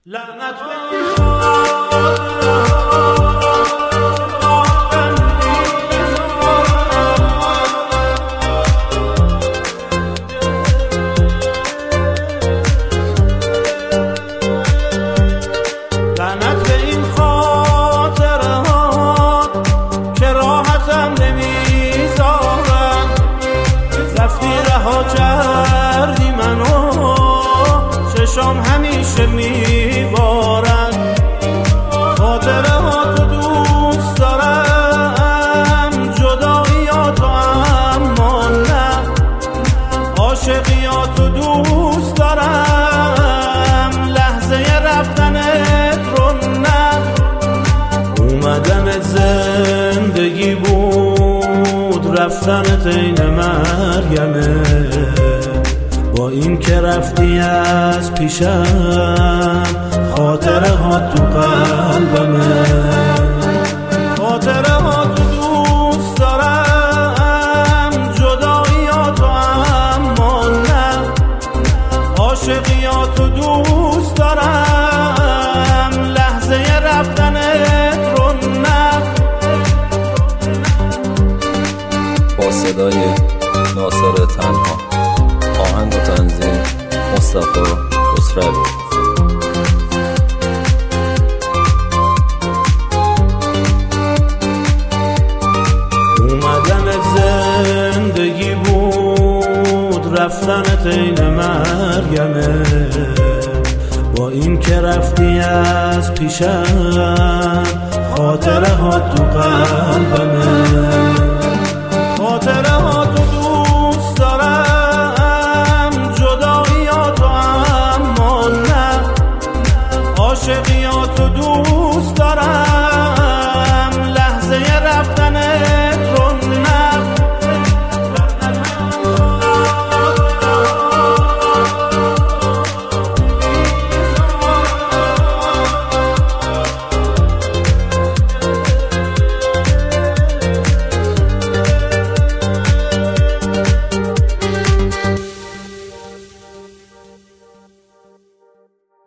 لعنت به این خاطره ها که راحتم نمیذارن. رفتی رها کردی منو، چشام همیشه میبارن. خاطره ها تو دوست دارم، جداییاتو اما نه. عاشقیاتو دوست دارم، لحظه رفتنت رو نه. اومدنت زندگی بود، رفتنت عین مرگمه. با این که رفتی از پیشم، خاطره ها تو قلبمه. خاطره ها تو دوست دارم، جداییاتو اما نه. عاشقیاتو دوست دارم، لحظه رفتنت رو نه. با صدای ناصر تنها، آهنگ و تنظیم مصطفی خسروی. اومدنت زندگی بود، رفتنت عین مرگمه. با این که رفتی از پیشم، خاطره ها تو قلبمه. خاطره ها